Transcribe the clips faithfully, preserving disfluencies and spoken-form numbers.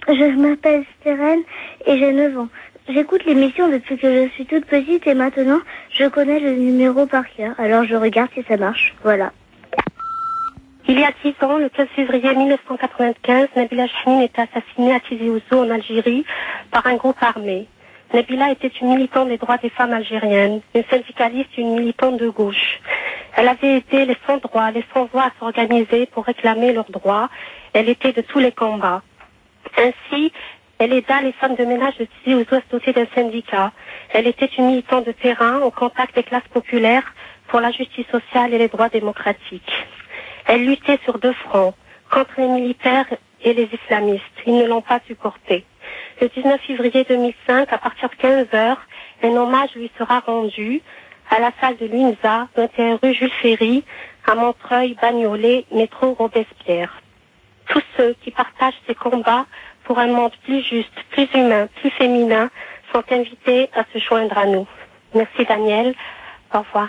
Je m'appelle Stérène et j'ai neuf ans. J'écoute l'émission depuis que je suis toute petite et maintenant je connais le numéro par cœur. Alors je regarde si ça marche. Voilà. Il y a dix ans, le quinze février mille neuf cent quatre-vingt-quinze, Nabila Chemine était assassinée à Tizi Ouzou en Algérie par un groupe armé. Nabila était une militante des droits des femmes algériennes, une syndicaliste et une militante de gauche. Elle avait aidé les sans-droits, les sans-voix à s'organiser pour réclamer leurs droits. Elle était de tous les combats. Ainsi, elle aida les femmes de ménage de Tizi Ouzou à se doter d'un syndicat. Elle était une militante de terrain au contact des classes populaires pour la justice sociale et les droits démocratiques. Elle luttait sur deux fronts, contre les militaires et les islamistes. Ils ne l'ont pas supportée. Le dix-neuf février deux mille cinq, à partir de quinze heures, un hommage lui sera rendu à la salle de l'U N S A, vingt et un rue Jules Ferry, à Montreuil, Bagnolet, métro Robespierre. Tous ceux qui partagent ces combats pour un monde plus juste, plus humain, plus féminin, sont invités à se joindre à nous. Merci Daniel. Au revoir.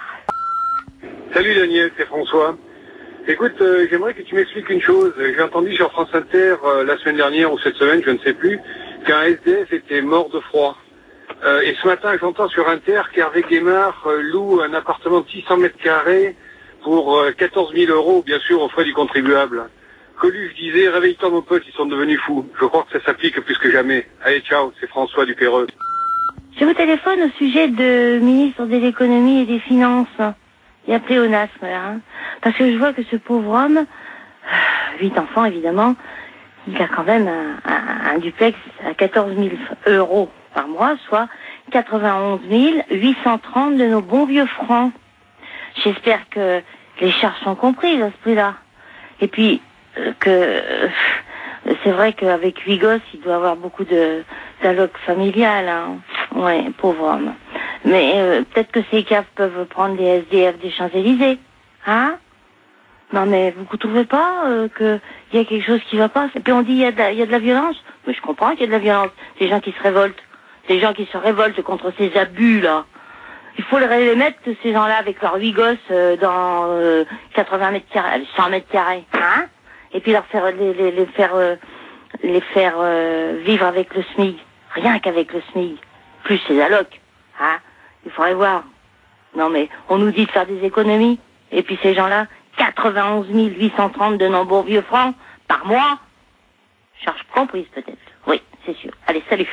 Salut Daniel, c'est François. Écoute, euh, j'aimerais que tu m'expliques une chose. J'ai entendu sur France Inter euh, la semaine dernière ou cette semaine, je ne sais plus, qu'un S D F était mort de froid. Euh, et ce matin, j'entends sur Inter qu'Hervé Guémard euh, loue un appartement de six cents mètres carrés pour euh, quatorze mille euros, bien sûr, aux frais du contribuable. Coluche disait, réveille-toi mon pote, ils sont devenus fous. Je crois que ça s'applique plus que jamais. Allez, ciao, c'est François du Péreux. Je vous téléphone au sujet de ministre de l'économie et des finances. Il y a pléonasme, là, hein. Parce que je vois que ce pauvre homme, huit enfants évidemment, il a quand même un, un, un duplex à quatorze mille euros par mois, soit quatre-vingt-onze mille huit cent trente de nos bons vieux francs. J'espère que les charges sont comprises à ce prix-là. Et puis, euh, que euh, c'est vrai qu'avec huit gosses, il doit avoir beaucoup de d'alloc familial, hein. Ouais, pauvre homme. Mais euh, peut-être que ces caves peuvent prendre les S D F des Champs-Élysées, hein? Non mais vous ne trouvez pas euh, qu'il y a quelque chose qui va pas? Et puis on dit il y a de la, il y a de la violence. Oui, je comprends qu'il y a de la violence. Des gens qui se révoltent, des gens qui se révoltent contre ces abus là. Il faut les mettre ces gens-là avec leurs huit gosses euh, dans euh, quatre-vingts mètres carrés, cent mètres carrés, hein? Et puis leur faire les, les, les faire euh, les faire euh, vivre avec le SMIC, rien qu'avec le SMIC, plus ces allocs, hein? Il faudrait voir. Non mais on nous dit de faire des économies, et puis ces gens-là, quatre-vingt-onze mille huit cent trente de nos vieux francs par mois, charge comprise peut-être. Oui, c'est sûr. Allez, salut.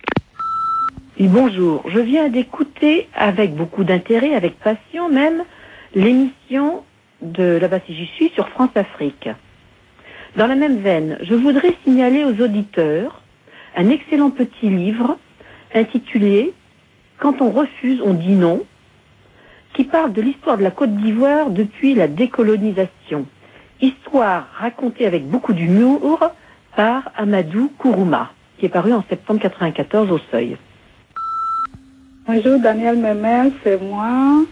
Oui, bonjour. Je viens d'écouter avec beaucoup d'intérêt, avec passion même, l'émission de Là-bas si j'y suis sur France Afrique. Dans la même veine, je voudrais signaler aux auditeurs un excellent petit livre intitulé « Quand on refuse, on dit non », qui parle de l'histoire de la Côte d'Ivoire depuis la décolonisation. Histoire racontée avec beaucoup d'humour par Amadou Kourouma, qui est paru en septembre quatre-vingt-quatorze au Seuil. Bonjour Daniel Memel, c'est moi,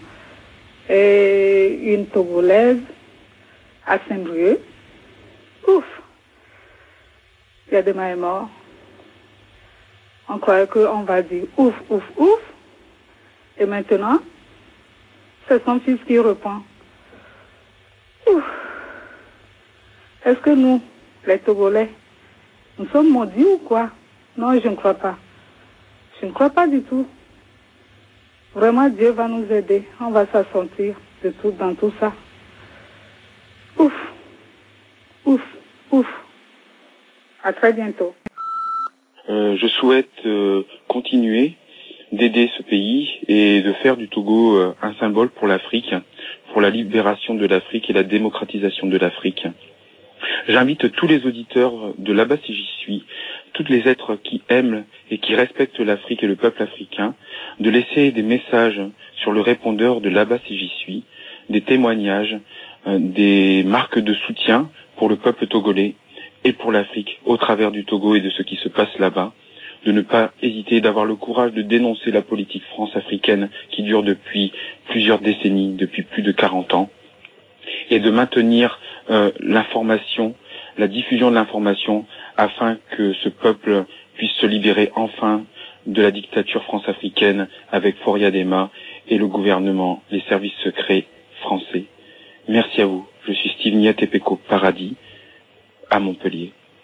et une Togolaise à Saint-Brieuc. Ouf, il y a des mains morts. On croyait qu'on va dire ouf, ouf, ouf. Et maintenant, c'est son fils qui reprend. Ouf. Est-ce que nous, les Togolais, nous sommes maudits ou quoi? Non, je ne crois pas. Je ne crois pas du tout. Vraiment, Dieu va nous aider. On va s'en sortir de tout, dans tout ça. Ouf. Ouf. Ouf. À très bientôt. Euh, je souhaite euh, continuer d'aider ce pays et de faire du Togo euh, un symbole pour l'Afrique, pour la libération de l'Afrique et la démocratisation de l'Afrique. J'invite tous les auditeurs de Là-bas si j'y suis, tous les êtres qui aiment et qui respectent l'Afrique et le peuple africain, de laisser des messages sur le répondeur de Là-bas si j'y suis, des témoignages, euh, des marques de soutien pour le peuple togolais et pour l'Afrique au travers du Togo et de ce qui se passe là-bas, de ne pas hésiter, d'avoir le courage de dénoncer la politique france-africaine qui dure depuis plusieurs décennies, depuis plus de quarante ans, et de maintenir euh, l'information, la diffusion de l'information, afin que ce peuple puisse se libérer enfin de la dictature france-africaine avec Foria Dema et le gouvernement, les services secrets français. Merci à vous. Je suis Steve Niatepeko Paradis, à Montpellier.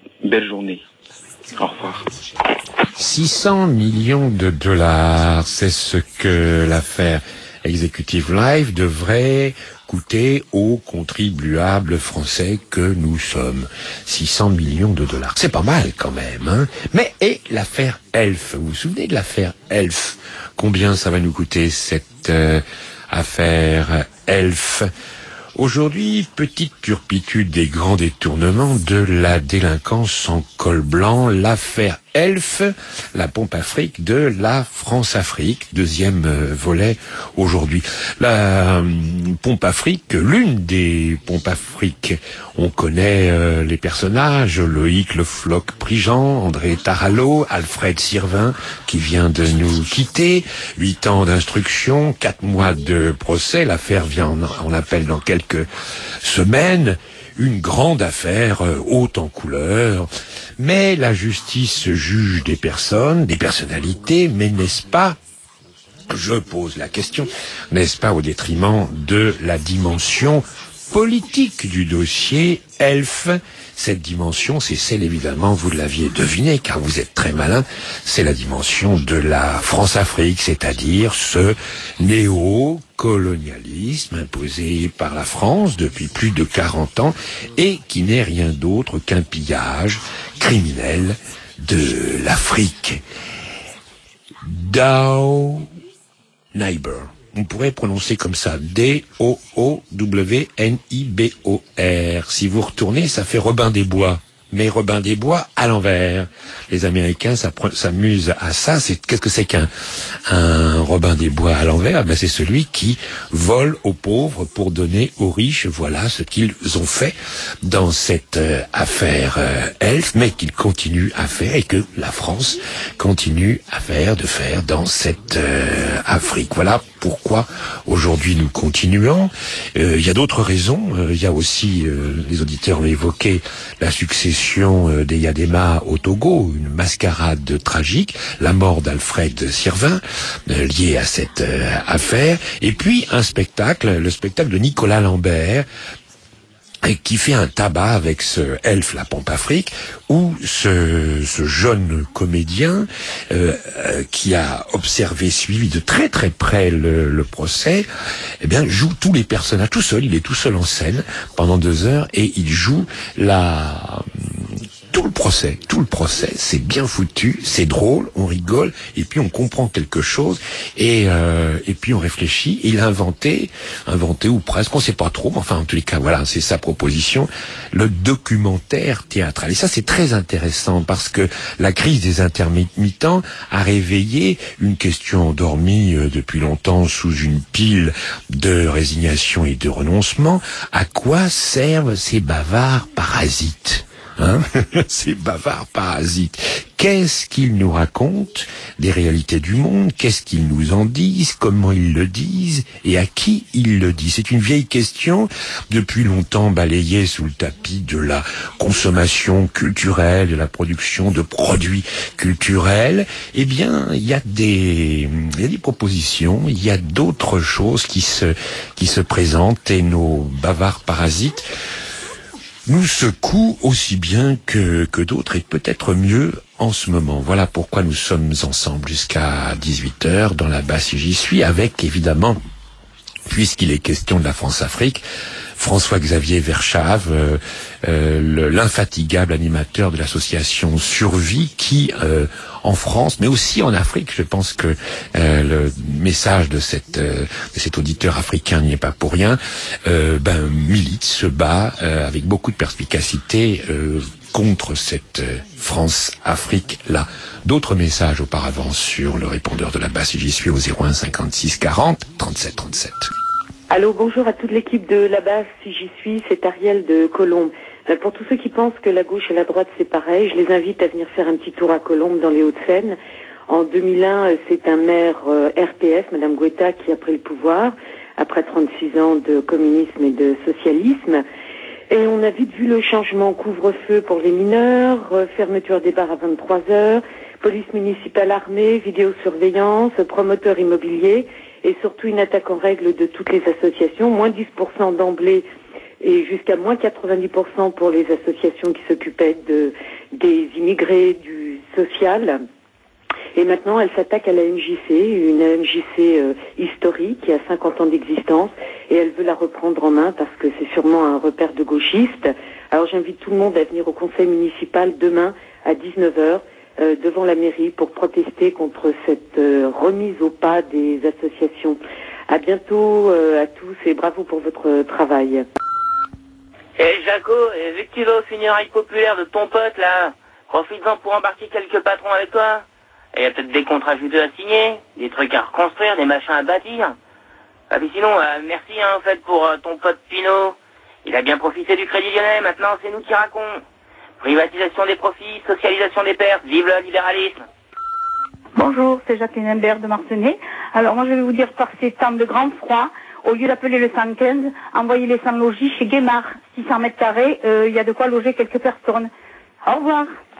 Belle journée. Au revoir. six cents millions de dollars, c'est ce que l'affaire Executive Life devrait coûter aux contribuables français que nous sommes. six cents millions de dollars. C'est pas mal quand même, hein. Mais, et l'affaire Elf, vous vous souvenez de l'affaire Elf? Combien ça va nous coûter cette euh, affaire Elf? Aujourd'hui, petite turpitude des grands détournements de la délinquance en col blanc, l'affaire Elf, la pompe Afrique de la France-Afrique, deuxième euh, volet aujourd'hui. La euh, pompe Afrique, l'une des pompes Afrique, on connaît euh, les personnages, Loïc Le Floch Prigent, André Tarallo, Alfred Sirvin, qui vient de nous quitter, huit ans d'instruction, quatre mois de procès, l'affaire vient en, en appel dans quelques semaines, une grande affaire euh, haute en couleur, mais la justice juge des personnes, des personnalités, mais n'est-ce pas, je pose la question, n'est-ce pas au détriment de la dimension politique du dossier Elf? Cette dimension, c'est celle, évidemment, vous l'aviez deviné, car vous êtes très malin, c'est la dimension de la France-Afrique, c'est-à-dire ce néo-colonialisme imposé par la France depuis plus de quarante ans et qui n'est rien d'autre qu'un pillage criminel de l'Afrique. Dow Neighbor. On pourrait prononcer comme ça, D O O W N I B O R. Si vous retournez, ça fait Robin des Bois. Mais Robin des Bois à l'envers. Les Américains s'amusent à ça. C'est, qu'est-ce que c'est qu'un un Robin des Bois à l'envers? Ben, c'est celui qui vole aux pauvres pour donner aux riches. Voilà ce qu'ils ont fait dans cette euh, affaire euh, Elf, mais qu'ils continuent à faire et que la France continue à faire, de faire dans cette euh, Afrique. Voilà pourquoi aujourd'hui nous continuons. Il euh, y a d'autres raisons. Il euh, y a aussi, euh, les auditeurs ont évoqué la succession euh, des Yadema au Togo, une mascarade tragique, la mort d'Alfred Sirvin euh, liée à cette euh, affaire, et puis un spectacle, le spectacle de Nicolas Lambert, qui fait un tabac avec ce Elf, la pompe Afrique, où ce, ce jeune comédien euh, euh, qui a observé, suivi de très très près le, le procès, eh bien joue tous les personnages tout seul. Il est tout seul en scène pendant deux heures et il joue la tout le procès, tout le procès, c'est bien foutu, c'est drôle, on rigole, et puis on comprend quelque chose, et euh, et puis on réfléchit. Il a inventé, inventé ou presque, on sait pas trop, mais enfin en tous les cas, voilà, c'est sa proposition, le documentaire théâtral. Et ça, c'est très intéressant parce que la crise des intermittents a réveillé une question endormie euh, depuis longtemps sous une pile de résignation et de renoncement. À quoi servent ces bavards parasites? Hein, ces bavards parasites. Qu'est-ce qu'ils nous racontent des réalités du monde? Qu'est-ce qu'ils nous en disent? Comment ils le disent? Et à qui ils le disent? C'est une vieille question, depuis longtemps balayée sous le tapis de la consommation culturelle, de la production de produits culturels. Eh bien, il y a des, il y a des propositions, il y a d'autres choses qui se, qui se présentent, et nos bavards parasites nous secouent aussi bien que, que d'autres, et peut-être mieux en ce moment. Voilà pourquoi nous sommes ensemble jusqu'à dix-huit heures dans la basse J'y suis, avec évidemment, puisqu'il est question de la France-Afrique, François-Xavier Verschave, euh, euh, l'infatigable animateur de l'association Survie, qui, euh, en France, mais aussi en Afrique, je pense que euh, le message de, cette, euh, de cet auditeur africain n'y est pas pour rien, euh, ben, milite, se bat euh, avec beaucoup de perspicacité euh, contre cette euh, France-Afrique-là. D'autres messages auparavant sur le répondeur de la basse J'y suis au zéro un cinquante-six quarante trente-sept trente-sept. Allô, bonjour à toute l'équipe de la base, si j'y suis, c'est Ariel de Colombes. Euh, pour tous ceux qui pensent que la gauche et la droite c'est pareil, je les invite à venir faire un petit tour à Colombes dans les Hauts-de-Seine. En deux mille un, euh, c'est un maire euh, R P F, Madame Guetta, qui a pris le pouvoir après trente-six ans de communisme et de socialisme. Et on a vite vu le changement: couvre-feu pour les mineurs, euh, fermeture des bars à vingt-trois heures, police municipale armée, vidéosurveillance, promoteur immobilier, et surtout une attaque en règle de toutes les associations, moins dix pour cent d'emblée et jusqu'à moins quatre-vingt-dix pour cent pour les associations qui s'occupaient de des immigrés du social. Et maintenant, elle s'attaque à la M J C, une M J C euh, historique qui a cinquante ans d'existence, et elle veut la reprendre en main parce que c'est sûrement un repère de gauchistes. Alors j'invite tout le monde à venir au conseil municipal demain à dix-neuf heures euh, devant la mairie pour protester contre cette euh, remise au pas des associations. À bientôt euh, à tous et bravo pour votre travail. Eh Jaco, vu que tu vas aux funérailles populaires de ton pote là, profites-en pour embarquer quelques patrons avec toi. Il y a peut-être des contrats juteux à signer, des trucs à reconstruire, des machins à bâtir. Ah puis sinon, euh, merci hein, en fait pour euh, ton pote Pinot. Il a bien profité du Crédit Lyonnais, maintenant c'est nous qui racontons. Privatisation des profits, socialisation des pertes, vive le libéralisme. Bonjour, c'est Jacqueline Imbert de Marcenay. Alors moi je vais vous dire, par ces temps de grand froid, au lieu d'appeler le cent quinze, envoyez les sans logis chez Guémard. six cents mètres carrés, il euh, y a de quoi loger quelques personnes. Au revoir.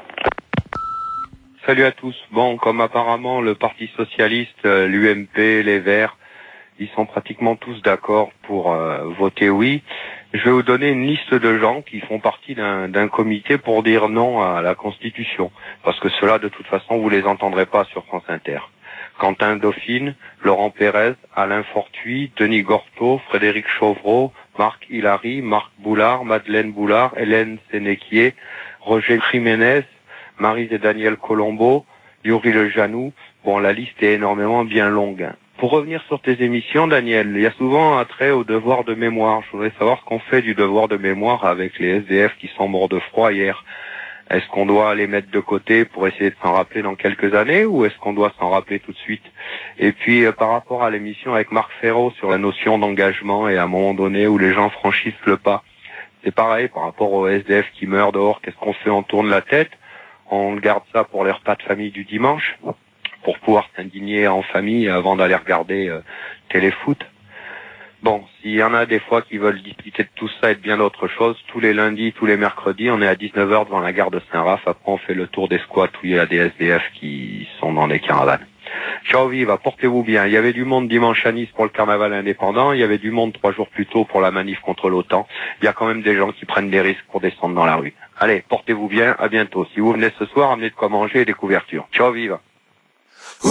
Salut à tous. Bon, comme apparemment le Parti Socialiste, euh, l'U M P, les Verts, ils sont pratiquement tous d'accord pour euh, voter oui, je vais vous donner une liste de gens qui font partie d'un d'un comité pour dire non à la Constitution. Parce que ceux-là, de toute façon, vous les entendrez pas sur France Inter. Quentin Dauphine, Laurent Pérez, Alain Fortuit, Denis Gorteau, Frédéric Chauvreau, Marc Hilary, Marc Boulard, Madeleine Boulard, Hélène Sénéquier, Roger Jiménez, Marie et Daniel Colombo, Yuri Le Janou. Bon, la liste est énormément bien longue. Pour revenir sur tes émissions, Daniel, il y a souvent un trait au devoir de mémoire. Je voudrais savoir ce qu'on fait du devoir de mémoire avec les S D F qui sont morts de froid hier. Est-ce qu'on doit les mettre de côté pour essayer de s'en rappeler dans quelques années ou est-ce qu'on doit s'en rappeler tout de suite? Et puis, euh, par rapport à l'émission avec Marc Ferraud sur la notion d'engagement et à un moment donné où les gens franchissent le pas, c'est pareil par rapport aux S D F qui meurent dehors. Qu'est-ce qu'on fait? On tourne la tête? On garde ça pour les repas de famille du dimanche, pour pouvoir s'indigner en famille avant d'aller regarder euh, téléfoot. Bon, s'il y en a des fois qui veulent discuter de tout ça et de bien d'autres choses, tous les lundis, tous les mercredis, on est à dix-neuf heures devant la gare de Saint-Raph. Après, on fait le tour des squats où il y a des S D F qui sont dans des caravanes. Ciao, viva, portez-vous bien. Il y avait du monde dimanche à Nice pour le carnaval indépendant. Il y avait du monde trois jours plus tôt pour la manif contre l'OTAN. Il y a quand même des gens qui prennent des risques pour descendre dans la rue. Allez, portez-vous bien, à bientôt. Si vous venez ce soir, amenez de quoi manger et des couvertures. Ciao, viva. Ouh,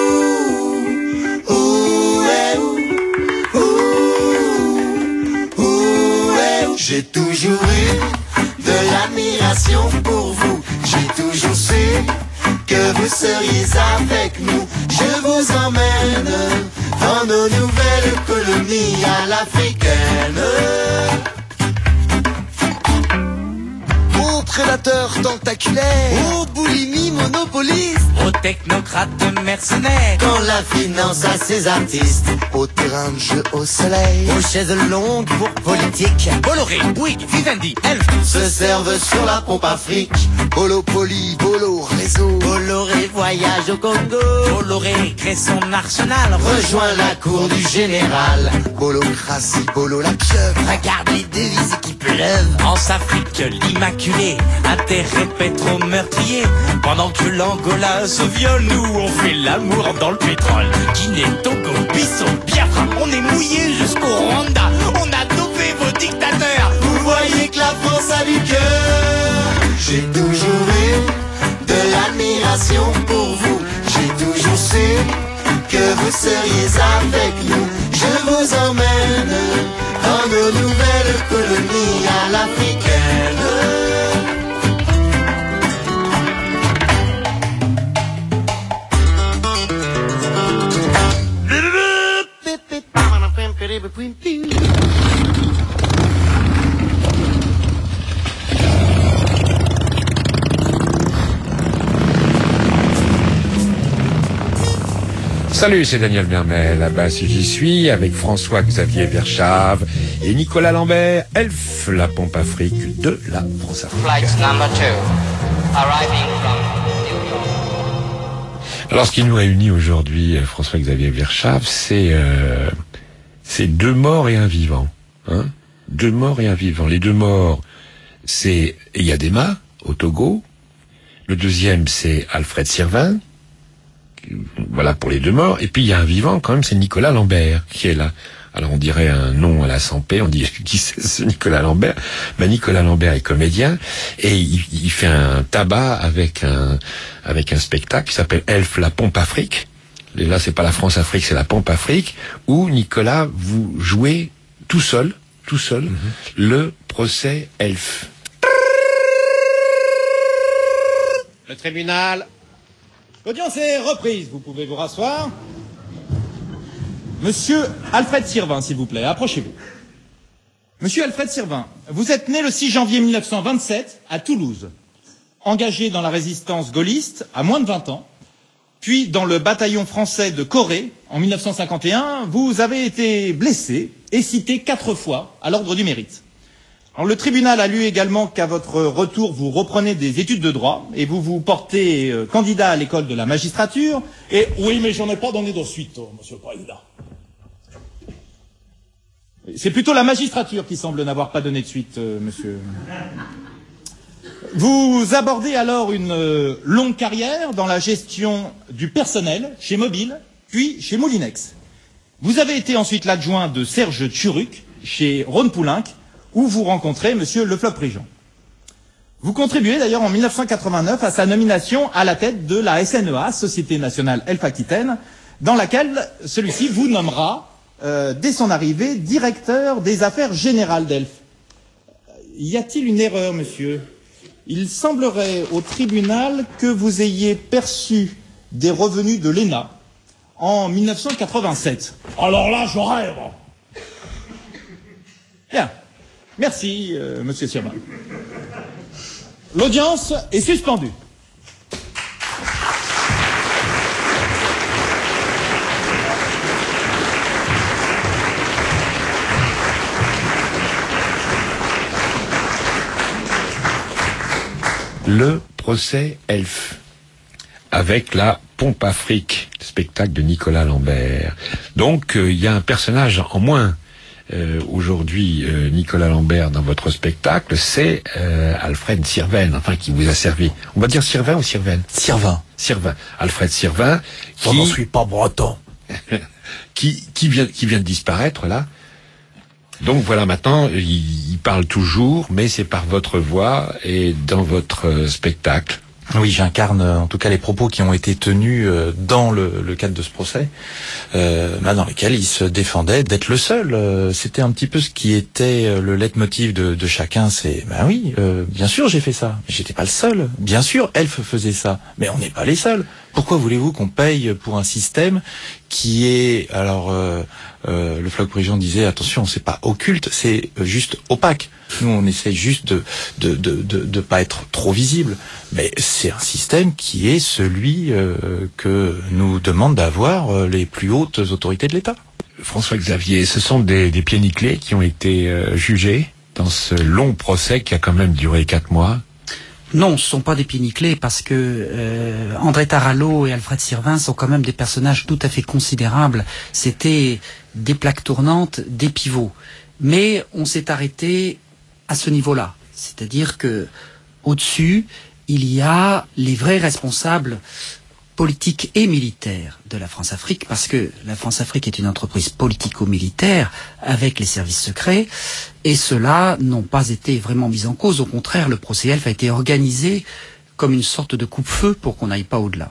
ouh, eh, ouh, ouh, ouh, eh, ouh. J'ai toujours eu de l'admiration pour vous. J'ai toujours su que vous seriez avec nous. Je vous emmène dans nos nouvelles colonies à l'africaine. Aux prédateurs tentaculaires, aux boulimies monopolistes, aux technocrates mercenaires, quand la finance a ses artistes, au terrain de jeu au soleil, aux chaises longues pour politique, Bolloré, Bouygues, Vivendi, Elf, se servent sur la pompe Afrique. Bolo Poli, Bolo Réseau, Bolloré voyage au Congo, Bolloré crée son arsenal, rejoint la cour du général. Bolocratie, Bolo la pieuvre, regarde les devises qui pleuvent. En Afrique, l'immaculé, intérêt pétro-meurtrier. Pendant que l'Angola se viole, nous on fait l'amour dans le pétrole. Guinée, Togo, Bissau, Biafra, on est mouillé jusqu'au Rwanda. On a dopé vos dictateurs. Vous voyez que la France a du cœur. J'ai toujours eu de l'admiration pour vous. J'ai toujours su que vous seriez avec nous. Je vous emmène dans nos nouvelles colonies à l'africaine. Salut, c'est Daniel Mermel, là-bas si j'y suis, avec François-Xavier Verschave et Nicolas Lambert, Elf, la pompe Afrique de la France-Afrique. Flight number two, arriving from New York. Alors, ce qui nous réunit aujourd'hui, François-Xavier Verschave, c'est euh, c'est deux morts et un vivant. Hein, deux morts et un vivant. Les deux morts, c'est Eyadema, au Togo. Le deuxième, c'est Alfred Sirvin. Voilà pour les deux morts. Et puis il y a un vivant quand même, c'est Nicolas Lambert qui est là. Alors on dirait un nom à la Sampé, on dit qui c'est ce Nicolas Lambert? Ben Nicolas Lambert est comédien et il, il fait un tabac avec un avec un spectacle qui s'appelle Elf la Pompe Afrique. Et là c'est pas la France Afrique, c'est la Pompe Afrique, où Nicolas vous jouez tout seul, tout seul, mm-hmm. le procès Elf. Le tribunal. L'audience est reprise, vous pouvez vous rasseoir. Monsieur Alfred Sirvin, s'il vous plaît, approchez-vous. Monsieur Alfred Sirvin, vous êtes né le six janvier mille neuf cent vingt-sept à Toulouse, engagé dans la résistance gaulliste à moins de vingt ans, puis dans le bataillon français de Corée en mille neuf cent cinquante et un, vous avez été blessé et cité quatre fois à l'ordre du mérite. Alors, le tribunal a lu également qu'à votre retour, vous reprenez des études de droit et vous vous portez euh, candidat à l'école de la magistrature. Et oui, mais j'en ai pas donné de suite, monsieur le président. C'est plutôt la magistrature qui semble n'avoir pas donné de suite, euh, monsieur. Vous abordez alors une euh, longue carrière dans la gestion du personnel chez Mobile, puis chez Moulinex. Vous avez été ensuite l'adjoint de Serge Tchuruc chez Rhône-Poulenc, où vous rencontrez monsieur Le Floch-Prigent. Vous contribuez d'ailleurs en mille neuf cent quatre-vingt-neuf à sa nomination à la tête de la S N E A, Société Nationale Elf-Aquitaine, dans laquelle celui-ci vous nommera, euh, dès son arrivée, directeur des affaires générales d'Elf. Y a-t-il une erreur, monsieur? Il semblerait au tribunal que vous ayez perçu des revenus de l'E N A en mille neuf cent quatre-vingt-sept. Alors là, je rêve. Bien. Merci, euh, monsieur Sirvin. L'audience est suspendue. Le procès Elf, avec la Pompe Afrique, spectacle de Nicolas Lambert. Donc, il euh, y a un personnage en moins euh, aujourd'hui, euh, Nicolas Lambert, dans votre spectacle, c'est euh, Alfred Sirven, enfin, qui vous a servi. On va dire Sirven ou Sirven? Sirvin. Sirvin. Alfred Sirvin, qui... Je n'en suis pas breton. qui, qui, vient, qui vient de disparaître, là. Donc voilà, maintenant, il, il parle toujours, mais c'est par votre voix et dans votre euh, spectacle. Oui, j'incarne en tout cas les propos qui ont été tenus euh, dans le, le cadre de ce procès, euh, bah, dans lesquels il se défendait d'être le seul. Euh, c'était un petit peu ce qui était euh, le leitmotiv de, de chacun. C'est, ben oui, euh, bien sûr j'ai fait ça, mais j'étais pas le seul. Bien sûr, Elf faisait ça, mais on n'est pas les seuls. Pourquoi voulez-vous qu'on paye pour un système qui est, alors euh, euh, le Floch-Prigent disait attention, c'est pas occulte, c'est juste opaque. Nous on essaie juste de de de de, de pas être trop visible, mais c'est un système qui est celui euh, que nous demandent d'avoir euh, les plus hautes autorités de l'État. François Xavier, ce sont des, des pieds nickelés qui ont été euh, jugés dans ce long procès qui a quand même duré quatre mois. Non, ce ne sont pas des pieds nickelés parce que euh, André Tarallo et Alfred Sirvin sont quand même des personnages tout à fait considérables. C'était des plaques tournantes, des pivots. Mais on s'est arrêté à ce niveau-là. C'est-à-dire que au-dessus, il y a les vrais responsables politiques et militaires de la France-Afrique, parce que la France-Afrique est une entreprise politico-militaire avec les services secrets, et ceux-là n'ont pas été vraiment mis en cause. Au contraire, le procès Elf a été organisé comme une sorte de coupe-feu pour qu'on n'aille pas au-delà.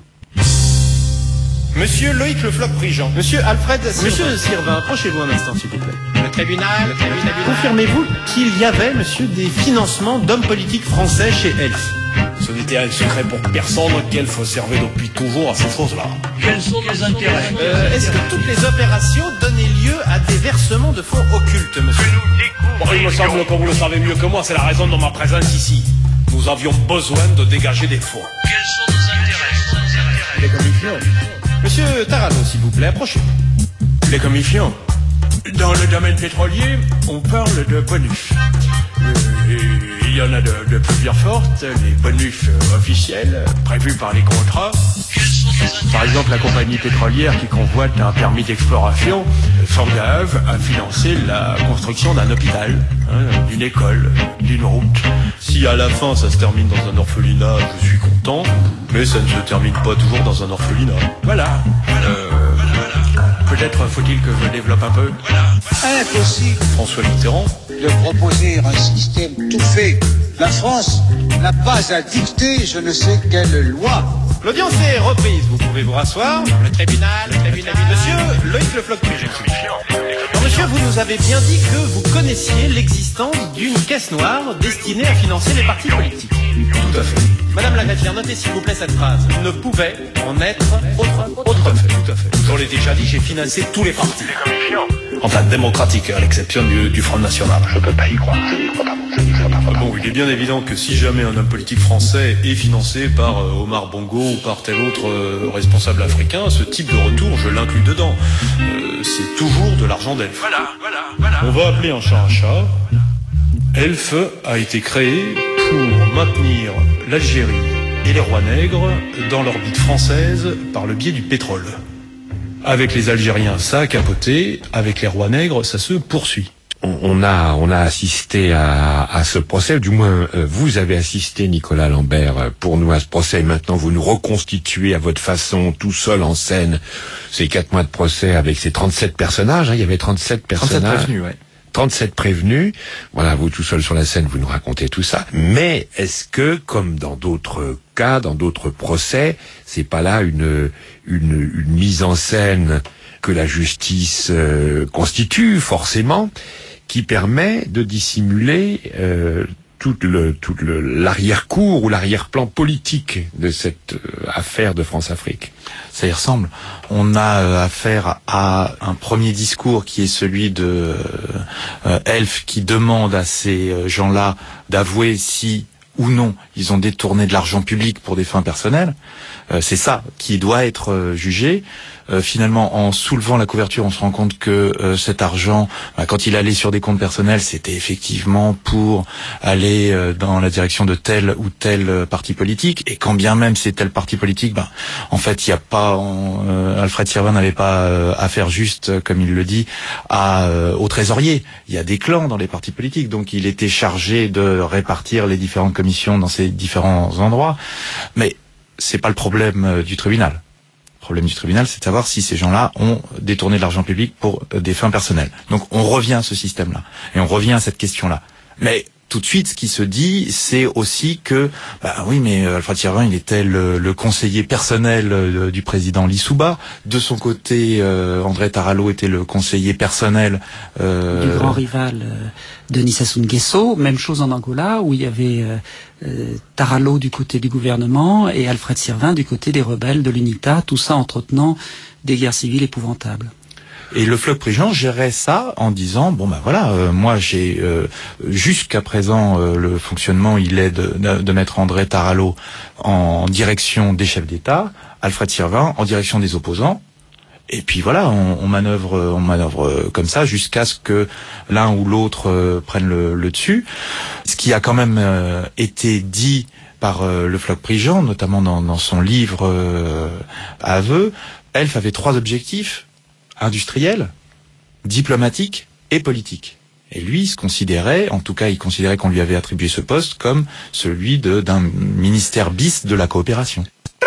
Monsieur Loïc Le Floch-Prigent, monsieur Alfred Sirvin. Monsieur Sirvin, approchez-vous un instant, s'il vous plaît. Le tribunal, le tribunal. Confirmez-vous qu'il y avait, monsieur, des financements d'hommes politiques français chez Elf? Ce n'était un secret pour personne qu'Elf servait depuis toujours à ces choses-là. Quels sont les intérêts euh, Est-ce que toutes les opérations donnaient lieu à des versements de fonds occultes, monsieur? Bon, il me semble que vous le savez mieux que moi, c'est la raison de ma présence ici. Nous avions besoin de dégager des fonds. Quels sont nos intérêts? Les commissions. Monsieur Tarallo, s'il vous plaît, approchez-vous. Les commissions. Dans le domaine pétrolier, on parle de bonus. Euh, et il y en a de, de plusieurs sortes, les bonus euh, officiels, euh, prévus par les contrats. Par exemple, la compagnie pétrolière qui convoite un permis d'exploration euh, s'engage à financer la construction d'un hôpital, hein, d'une école, d'une route. Si à la fin ça se termine dans un orphelinat, je suis content, mais ça ne se termine pas toujours dans un orphelinat. Voilà. Euh, Peut-être faut-il que je développe un peu. Voilà. Impossible. François Mitterrand. De proposer un système tout fait. La France n'a pas à dicter je ne sais quelle loi. L'audience est reprise, vous pouvez vous rasseoir. Le tribunal, le tribunal. Monsieur Loïc Le Floch-Prigent. Alors, monsieur, vous nous avez bien dit que vous connaissiez l'existence d'une caisse noire destinée à financer les partis politiques. Tout à fait. Madame Lagatière, notez s'il vous plaît cette phrase. Ne pouvait en être autre, autre fait. Tout à fait. Je l'ai déjà dit, j'ai financé tous les partis. Enfin, démocratique, à l'exception du, du Front National. Je peux pas y croire, je n'y crois pas. Ah bon, il est bien évident que si jamais un homme politique français est financé par euh, Omar Bongo ou par tel autre euh, responsable africain, ce type de retour, je l'inclus dedans. Euh, c'est toujours de l'argent d'Elf. Voilà, voilà, voilà. On va appeler un chat un chat. Elf a été créé pour maintenir l'Algérie et les rois nègres dans l'orbite française par le biais du pétrole. Avec les Algériens, ça a capoté. Avec les rois nègres, ça se poursuit. On a, on a assisté à, à ce procès, du moins euh, vous avez assisté, Nicolas Lambert, pour nous à ce procès. Et maintenant, vous nous reconstituez à votre façon, tout seul en scène, ces quatre mois de procès avec ces trente-sept personnages. Hein, il y avait trente-sept personnages. trente-sept prévenus, ouais. trente-sept prévenus. Voilà, vous tout seul sur la scène, vous nous racontez tout ça. Mais est-ce que, comme dans d'autres cas, dans d'autres procès, c'est pas là une, une, une mise en scène que la justice euh, constitue forcément, qui permet de dissimuler euh, tout le tout le l'arrière-cour ou l'arrière-plan politique de cette euh, affaire de France-Afrique. Ça y ressemble. On a euh, affaire à un premier discours qui est celui de euh, Elf qui demande à ces euh, gens-là d'avouer si ou non ils ont détourné de l'argent public pour des fins personnelles. Euh, c'est ça qui doit être euh, jugé. Euh, finalement, en soulevant la couverture, on se rend compte que euh, cet argent, bah, quand il allait sur des comptes personnels, c'était effectivement pour aller euh, dans la direction de tel ou tel euh, parti politique. Et quand bien même c'est tel parti politique, bah, en fait, il n'y a pas, euh, Alfred Sirven n'avait pas euh, affaire juste, euh, comme il le dit, à, euh, au trésorier. Il y a des clans dans les partis politiques, donc il était chargé de répartir les différentes commissions dans ces différents endroits. Mais c'est pas le problème euh, du tribunal. Le problème du tribunal, c'est de savoir si ces gens-là ont détourné de l'argent public pour des fins personnelles. Donc on revient à ce système-là, et on revient à cette question-là. Mais tout de suite, ce qui se dit, c'est aussi que, bah oui, mais Alfred Sirven, il était le, le conseiller personnel euh, du président Lissouba. De son côté, euh, André Taralo était le conseiller personnel euh, du grand rival euh, Denis Sassou Nguesso. Même chose en Angola, où il y avait euh, euh, Taralo du côté du gouvernement et Alfred Sirven du côté des rebelles de l'UNITA, tout ça entretenant des guerres civiles épouvantables. Et le Floch-Prigent gérait ça en disant bon ben voilà, euh, moi j'ai euh, jusqu'à présent euh, le fonctionnement il est de, de, de mettre André Taralo en direction des chefs d'État, Alfred Sirven en direction des opposants. Et puis voilà, on, on manœuvre, on manœuvre comme ça jusqu'à ce que l'un ou l'autre euh, prenne le, le dessus. Ce qui a quand même euh, été dit par euh, le Floch-Prigent, notamment dans, dans son livre euh, Aveux, Elf avait trois objectifs: industriel, diplomatique et politique. Et lui, il se considérait, en tout cas, il considérait qu'on lui avait attribué ce poste comme celui de, d'un ministère bis de la coopération.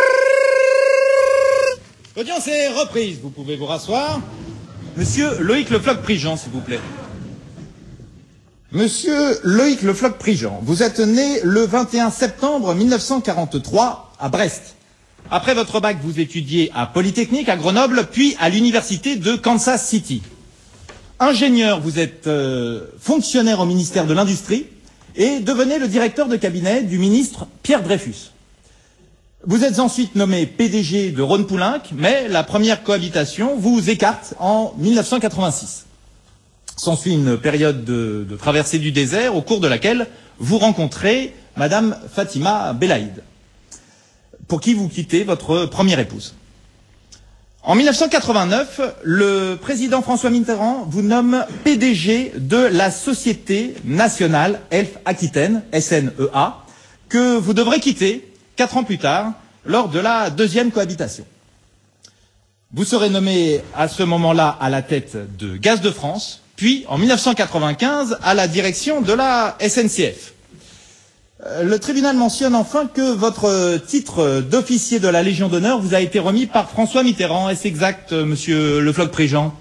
L'audience est reprise, vous pouvez vous rasseoir. Monsieur Loïc Le Floch-Prigent, s'il vous plaît. Monsieur Loïc Le Floch-Prigent, vous êtes né le vingt et un septembre mille neuf cent quarante-trois à Brest. Après votre bac, vous étudiez à Polytechnique, à Grenoble, puis à l'université de Kansas City. Ingénieur, vous êtes euh, fonctionnaire au ministère de l'Industrie et devenez le directeur de cabinet du ministre Pierre Dreyfus. Vous êtes ensuite nommé P D G de Rhône Poulenc, mais la première cohabitation vous écarte en mille neuf cent quatre-vingt-six. S'ensuit une période de, de traversée du désert au cours de laquelle vous rencontrez Madame Fatima Belaïd, pour qui vous quittez votre première épouse. En mille neuf cent quatre-vingt-neuf, le président François Mitterrand vous nomme P D G de la Société Nationale Elf Aquitaine, S N E A, que vous devrez quitter quatre ans plus tard, lors de la deuxième cohabitation. Vous serez nommé à ce moment-là à la tête de Gaz de France, puis en mille neuf cent quatre-vingt-quinze à la direction de la S N C F. Euh, Le tribunal mentionne enfin que votre titre d'officier de la Légion d'honneur vous a été remis par François Mitterrand. Est-ce exact, monsieur Le Floch-Préjean?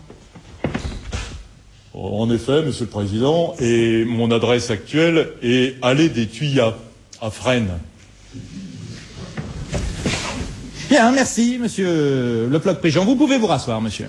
En effet, Monsieur le Président, et mon adresse actuelle est allée des Tuyas, à Fresnes. Bien, merci, monsieur Le Floch-Préjean. Vous pouvez vous rasseoir, monsieur.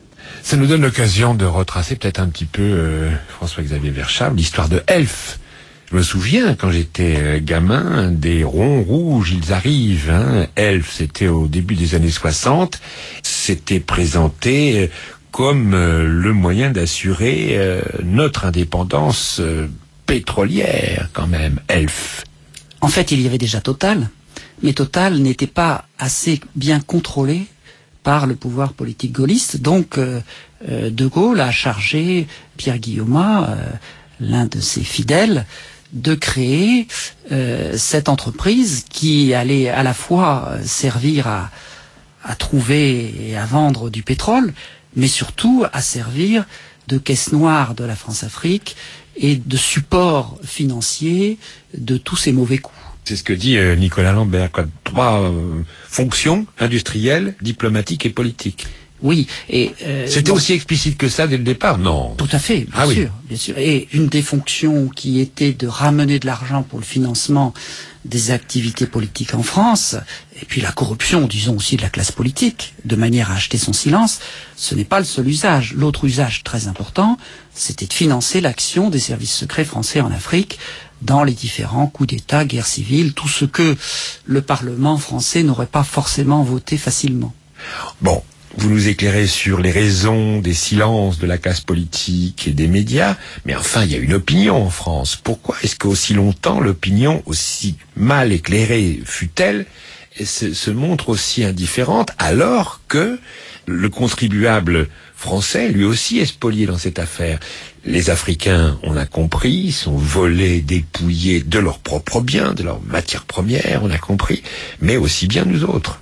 Ça nous donne l'occasion de retracer peut-être un petit peu, euh, François-Xavier Verschaft, l'histoire de Elf. Je me souviens, quand j'étais gamin, des ronds rouges, ils arrivent. Hein. Elf, c'était au début des années soixante. C'était présenté comme euh, le moyen d'assurer euh, notre indépendance euh, pétrolière, quand même, Elf. En fait, il y avait déjà Total, mais Total n'était pas assez bien contrôlé par le pouvoir politique gaulliste. Donc, euh, euh, De Gaulle a chargé Pierre Guillaumat, euh, l'un de ses fidèles, de créer euh, cette entreprise qui allait à la fois servir à, à trouver et à vendre du pétrole, mais surtout à servir de caisse noire de la France-Afrique et de support financier de tous ces mauvais coups. C'est ce que dit euh, Nicolas Lambert, quoi. Trois euh, fonctions industrielles, diplomatiques et politiques. Oui, et euh, c'était aussi explicite que ça dès le départ, non? Tout à fait, bien ah, sûr, oui. bien sûr. Et une des fonctions qui était de ramener de l'argent pour le financement des activités politiques en France, et puis la corruption, disons aussi de la classe politique, de manière à acheter son silence, ce n'est pas le seul usage. L'autre usage très important, c'était de financer l'action des services secrets français en Afrique dans les différents coups d'État, guerres civiles, tout ce que le Parlement français n'aurait pas forcément voté facilement. Bon. Vous nous éclairez sur les raisons des silences de la classe politique et des médias, mais enfin, il y a une opinion en France. Pourquoi est-ce qu'aussi longtemps l'opinion, aussi mal éclairée fut-elle, se, se montre aussi indifférente, alors que le contribuable français, lui aussi, est spolié dans cette affaire? Les Africains, on a compris, sont volés, dépouillés de leurs propres biens, de leurs matières premières, on a compris, mais aussi bien nous autres.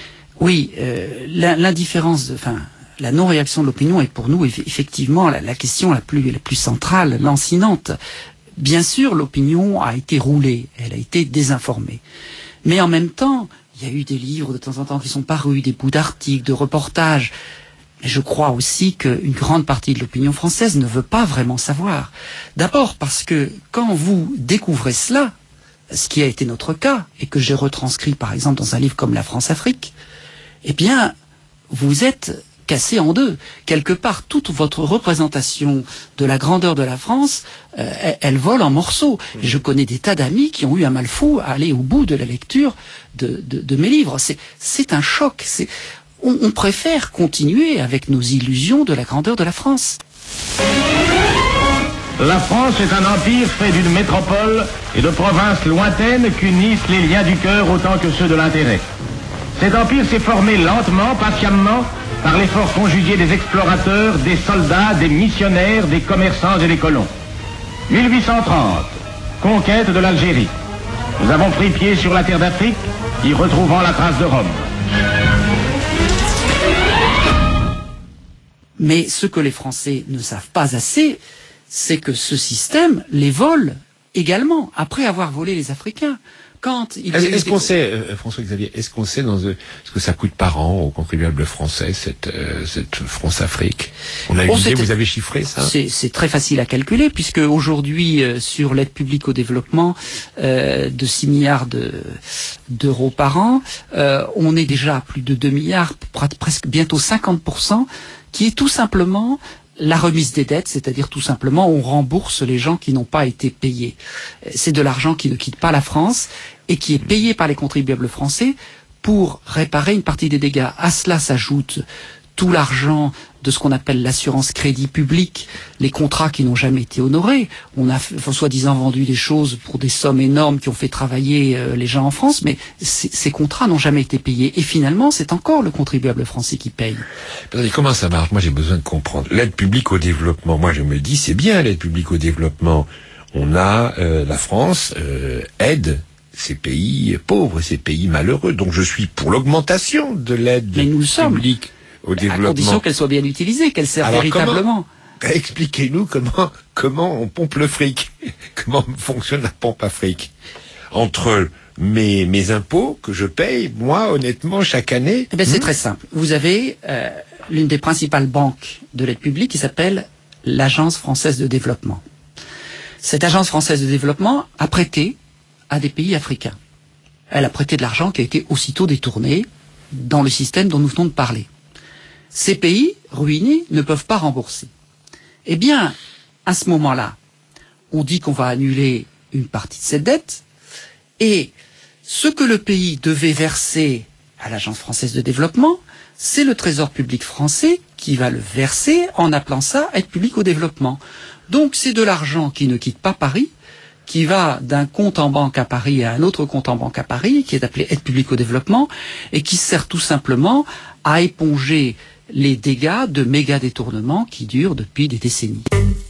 Oui, euh, l'indifférence, enfin, la non-réaction de l'opinion est pour nous effectivement la, la question la plus, la plus centrale, lancinante. Bien sûr, l'opinion a été roulée, elle a été désinformée. Mais en même temps, il y a eu des livres de temps en temps qui sont parus, des bouts d'articles, de reportages. Mais je crois aussi qu'une grande partie de l'opinion française ne veut pas vraiment savoir. D'abord parce que quand vous découvrez cela, ce qui a été notre cas, et que j'ai retranscrit par exemple dans un livre comme La France-Afrique, eh bien, vous êtes cassé en deux. Quelque part, toute votre représentation de la grandeur de la France, euh, elle, elle vole en morceaux. Et je connais des tas d'amis qui ont eu un mal fou à aller au bout de la lecture de, de, de mes livres. C'est un choc. On, on préfère continuer avec nos illusions de la grandeur de la France. La France est un empire fait d'une métropole et de provinces lointaines qu'unissent les liens du cœur autant que ceux de l'intérêt. Cet empire s'est formé lentement, patiemment, par l'effort conjugué des explorateurs, des soldats, des missionnaires, des commerçants et des colons. mille huit cent trente, conquête de l'Algérie. Nous avons pris pied sur la terre d'Afrique, y retrouvant la trace de Rome. Mais ce que les Français ne savent pas assez, c'est que ce système les vole également, après avoir volé les Africains. Quand il Est-ce est est qu'on sait, euh, François-Xavier, est-ce qu'on sait dans euh, ce que ça coûte par an aux contribuables français, cette, euh, cette France-Afrique? On a une idée, vous avez chiffré ça? C'est très facile à calculer, puisque aujourd'hui, euh, sur l'aide publique au développement euh, de six milliards d'euros par an, euh, on est déjà à plus de deux milliards, presque bientôt cinquante pour cent, qui est tout simplement la remise des dettes, c'est-à-dire tout simplement on rembourse les gens qui n'ont pas été payés. C'est de l'argent qui ne quitte pas la France et qui est payé par les contribuables français pour réparer une partie des dégâts. À cela s'ajoute tout l'argent de ce qu'on appelle l'assurance crédit public, les contrats qui n'ont jamais été honorés. On a soi-disant vendu des choses pour des sommes énormes qui ont fait travailler euh, les gens en France, mais ces contrats n'ont jamais été payés. Et finalement, c'est encore le contribuable français qui paye. Attendez, comment ça marche? Moi, j'ai besoin de comprendre. L'aide publique au développement, moi, je me dis, c'est bien l'aide publique au développement. On a, euh, la France euh, aide ces pays pauvres, ces pays malheureux. Donc, je suis pour l'augmentation de l'aide publique au développement. À condition qu'elle soit bien utilisée, qu'elle serve Alors, véritablement. Expliquez-nous comment comment on pompe le fric, comment fonctionne la pompe à fric. entre mes, mes impôts que je paye, moi, honnêtement, chaque année? Eh ben, c'est hmm très simple. Vous avez euh, l'une des principales banques de l'aide publique qui s'appelle l'Agence française de développement. Cette Agence française de développement a prêté à des pays africains. Elle a prêté de l'argent qui a été aussitôt détourné dans le système dont nous venons de parler. Ces pays, ruinés, ne peuvent pas rembourser. Eh bien, à ce moment-là, on dit qu'on va annuler une partie de cette dette, et ce que le pays devait verser à l'Agence française de développement, c'est le Trésor public français qui va le verser en appelant ça aide publique au développement. Donc c'est de l'argent qui ne quitte pas Paris, qui va d'un compte en banque à Paris à un autre compte en banque à Paris, qui est appelé aide publique au développement, et qui sert tout simplement à éponger les dégâts de méga détournements qui durent depuis des décennies.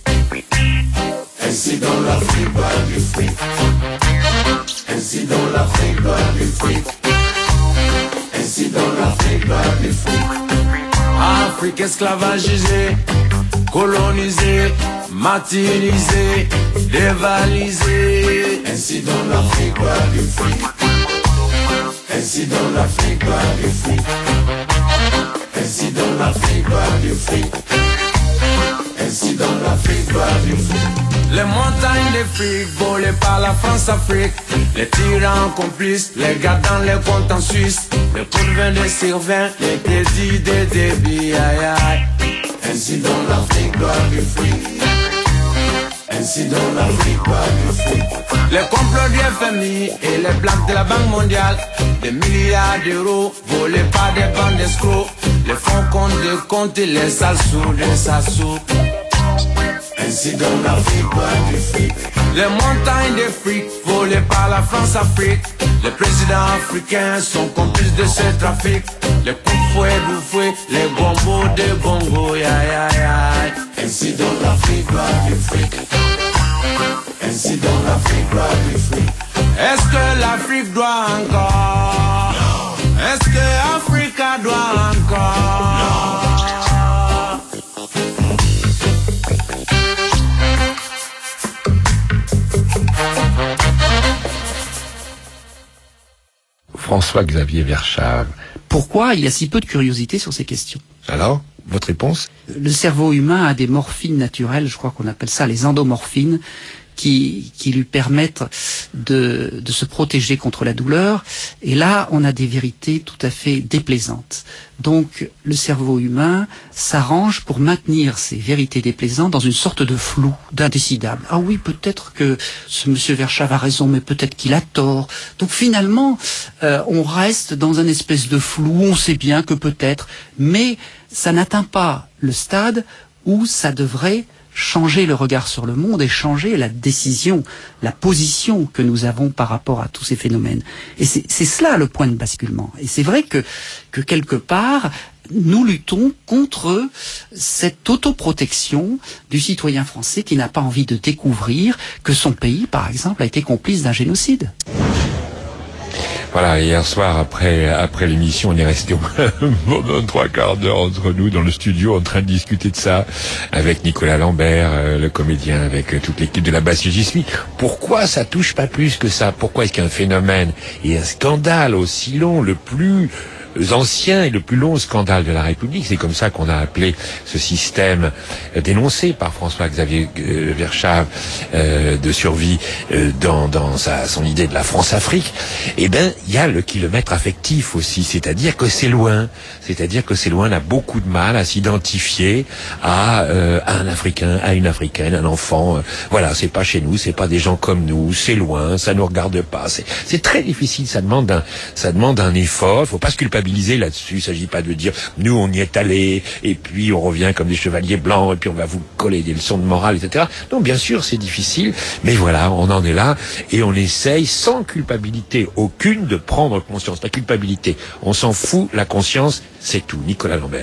Ainsi dans l'Afrique va du fric. Ainsi dans l'Afrique va du fric. Ainsi dans l'Afrique va du fric. Afrique esclavagisée, colonisée, martyrisée, dévalisée. Ainsi dans l'Afrique va du fric. Ainsi dans l'Afrique va du fric. Ainsi dans l'Afrique va du fric. Ainsi dans l'Afrique va du fric. Les montagnes de fric volées par la France-Afrique. Les tyrans complices, les gars dans les comptes en Suisse. Les pots de vin des Sylvains, les crédits des débits, aïe aïe. Ainsi dans l'Afrique va du fric. Ainsi dans l'Afrique va du fric. Les complots du F M I et les blagues de la Banque mondiale. Des milliards d'euros volés par des bandes d'escrocs. Les fonds compte de compte et les sales sous, les sales sous. Ainsi dans l'Afrique va du fric. Les montagnes de fric volées par la France-Afrique. Les présidents africains sont complices de ce trafic. Les coups de fouet du fouet, les bombos de bongo, aïe aïe aïe. Ainsi dans l'Afrique va du fric. Ainsi dans l'Afrique va du fric. Est-ce que l'Afrique doit encore? Non. Est-ce que Africa doit encore? Non. François-Xavier Verschave. Pourquoi il y a si peu de curiosité sur ces questions? Alors, votre réponse? Le cerveau humain a des morphines naturelles, je crois qu'on appelle ça les endomorphines, qui, qui lui permettent de, de se protéger contre la douleur. Et là, on a des vérités tout à fait déplaisantes. Donc, le cerveau humain s'arrange pour maintenir ces vérités déplaisantes dans une sorte de flou, d'indécidable. Ah oui, peut-être que ce monsieur Verschave a raison, mais peut-être qu'il a tort. Donc finalement, euh, on reste dans un espèce de flou, on sait bien que peut-être, mais ça n'atteint pas le stade où ça devrait changer le regard sur le monde et changer la décision, la position que nous avons par rapport à tous ces phénomènes. Et c'est cela le point de basculement. Et c'est vrai que, que quelque part, nous luttons contre cette autoprotection du citoyen français qui n'a pas envie de découvrir que son pays, par exemple, a été complice d'un génocide. Voilà, hier soir, après après l'émission, on est resté au moins trois quarts d'heure entre nous dans le studio en train de discuter de ça avec Nicolas Lambert, euh, le comédien, avec euh, toute l'équipe de la Basse J'y suis. Pourquoi ça touche pas plus que ça? Pourquoi est-ce qu'un phénomène et un scandale aussi long, le plus ancien et le plus long scandale de la République, c'est comme ça qu'on a appelé ce système euh, dénoncé par François-Xavier euh, Verschave euh, de survie euh, dans, dans sa, son idée de la France-Afrique, eh ben il y a le kilomètre affectif aussi, c'est-à-dire que c'est loin, c'est-à-dire que c'est loin, on a beaucoup de mal à s'identifier à, euh, à un Africain, à une Africaine, un enfant, euh, voilà, c'est pas chez nous, c'est pas des gens comme nous, c'est loin, ça nous regarde pas, c'est très difficile, ça demande un, ça demande un effort, faut pas se culpabiliser là-dessus, il s'agit pas de dire nous on y est allé et puis on revient comme des chevaliers blancs et puis on va vous coller des leçons de morale, et cetera. Non, bien sûr c'est difficile, mais voilà, on en est là et on essaye sans culpabilité aucune de prendre conscience. La culpabilité, on s'en fout, la conscience, c'est tout. Nicolas Lambert.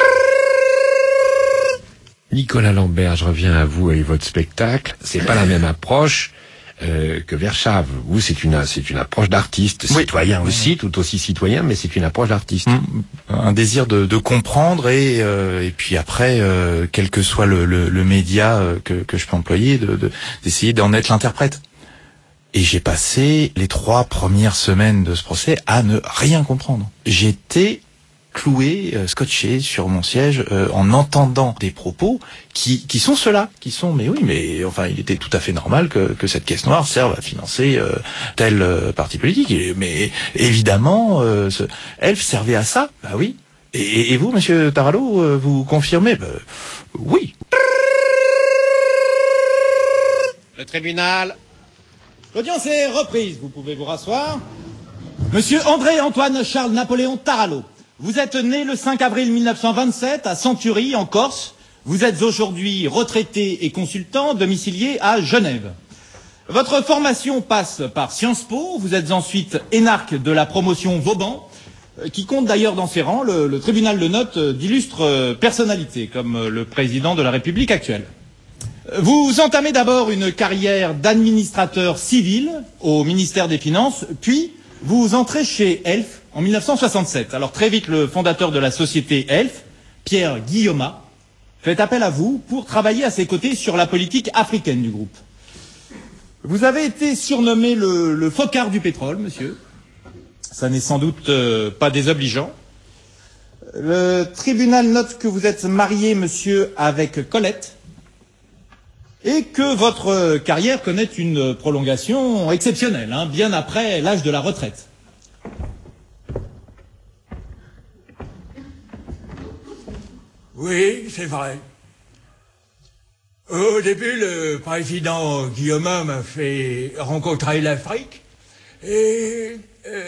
Nicolas Lambert, je reviens à vous et votre spectacle. C'est pas la même approche Euh, que Verschave. Vous, c'est une, c'est une approche d'artiste, oui. Citoyen aussi, tout aussi citoyen, mais c'est une approche d'artiste. Mmh. Un désir de, de comprendre et, euh, et puis après, euh, quel que soit le, le, le média que, que je peux employer, de, de, d'essayer d'en être l'interprète. Et j'ai passé les trois premières semaines de ce procès à ne rien comprendre. J'étais cloué, euh, scotché sur mon siège euh, en entendant des propos qui qui sont ceux-là, qui sont mais oui mais enfin il était tout à fait normal que que cette caisse noire serve à financer euh, tel euh, parti politique. Et, mais évidemment, euh, ce, Elf servait à ça. Bah oui. Et, et vous, Monsieur Tarallo, euh, vous confirmez? Bah, oui. Le tribunal. L'audience est reprise. Vous pouvez vous rasseoir. Monsieur André-Antoine Charles Napoléon Tarallo. Vous êtes né le cinq avril mille neuf cent vingt-sept à Century, en Corse. Vous êtes aujourd'hui retraité et consultant, domicilié à Genève. Votre formation passe par Sciences Po. Vous êtes ensuite énarque de la promotion Vauban, qui compte d'ailleurs dans ses rangs, le, le tribunal le note, d'illustres personnalités, comme le président de la République actuelle. Vous entamez d'abord une carrière d'administrateur civil au ministère des Finances, puis vous entrez chez Elf en mille neuf cent soixante-sept. Alors très vite, le fondateur de la société Elf, Pierre Guillaumat, fait appel à vous pour travailler à ses côtés sur la politique africaine du groupe. Vous avez été surnommé le, le Focard du pétrole, monsieur. Ça n'est sans doute euh, pas désobligeant. Le tribunal note que vous êtes marié, monsieur, avec Colette, et que votre carrière connaît une prolongation exceptionnelle, hein, bien après l'âge de la retraite. Oui, c'est vrai. Au début, le président Guillaume m'a fait rencontrer l'Afrique. Et